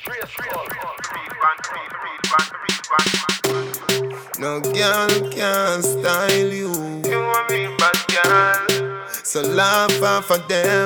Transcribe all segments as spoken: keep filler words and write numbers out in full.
No girl can style you. You a real bad girl. So laugh off of them.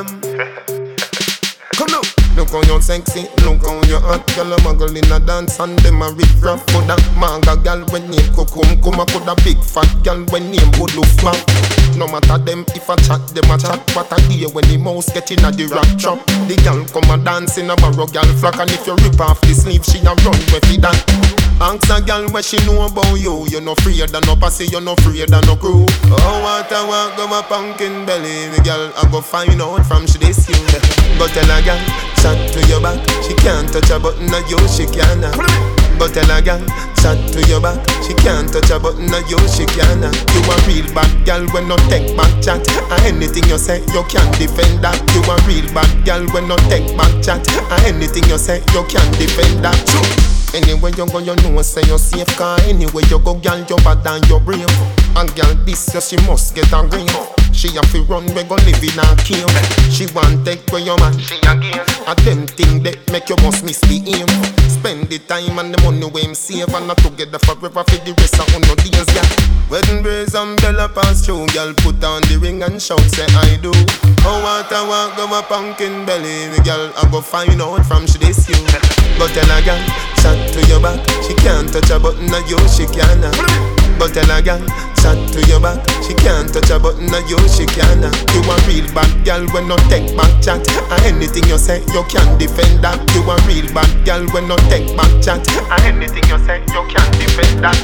Come now. Look how you sexy, look how you hot. Girl a muggle in a dance and them a rip rap. Coulda manga girl when name Kokum. Come a coulda big fat girl when name good look back. No matter them if I chat, them a chat. What I hear when the mouse get in a the rap trap. The girl come a dance in a barrow girl flock. And if you rip off the sleeve, she a run with it that. Ask a girl what she know about you. You no afraid of no pussy, you no afraid of no crew. Oh, what I want go a pumpkin belly. The girl I go find out from she this you. Go tell a girl, chat to your back. She can't touch a button of you, she can't. Go tell a girl, chat to your back. She can't touch a button of you, she can't. You a real bad girl when no take back chat. And anything you say, you can't defend that. You a real bad girl when no take back chat. And anything you say, you can't defend that. Anywhere you go, you know say you're safe. Cause anywhere you go, girl, you bad and you brave. And girl, this year she must get a green. She have to run, we go live in a cave. She want take where your man, she again. A them thing that make you must miss the aim. Spend the time and the money we him save. And not together forever for the rest of no days, girl. Wedding breeze and bella pass through. Girl, put on the ring and shout, say I do. Oh, what I want, go a pumpkin belly. The girl, I go find out from she this you. Go tell a girl, chat to your back. She can't touch a button of you, she can't. Go tell a girl, chat to your back. She can't touch a button of you, she can't. You a real bad girl when no take back chat. And anything you say, you can't defend that. You a real bad girl when no take back chat. And anything you say, you can't defend that.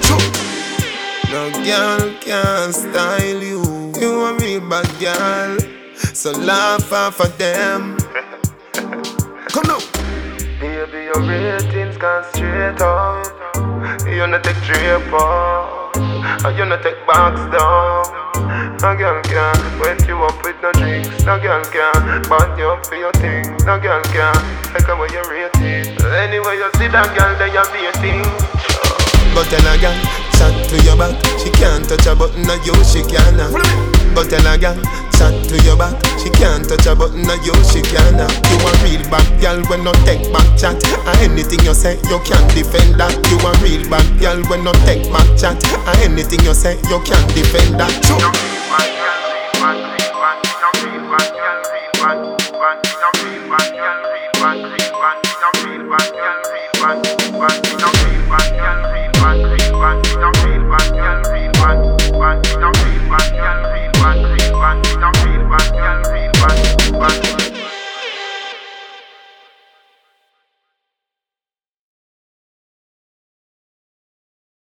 No girl can style you. You a real bad girl. So laugh off of them. Come now. Baby, your ratings gone straight up. You no take drape up, and you no take box down. No girl can wet you up with no drinks. No girl can band you up for your things. No girl can take away your rating. Anyway you see that girl, then you're waiting. Go tell a girl, chat to your back. She can't touch a button of you, she can't. Go tell a girl, chat to your back. She can't touch a button of you, she can't. You a real bad girl when no take back chat. And anything you say, you can't defend that. You a real bad girl when no take back chat. And anything you say, you can't defend that. You're real bad girl, real bad, real bad. You're real bad girl, real bad, real bad. You're real bad girl, real bad, real bad. You're real bad girl, real bad, real bad.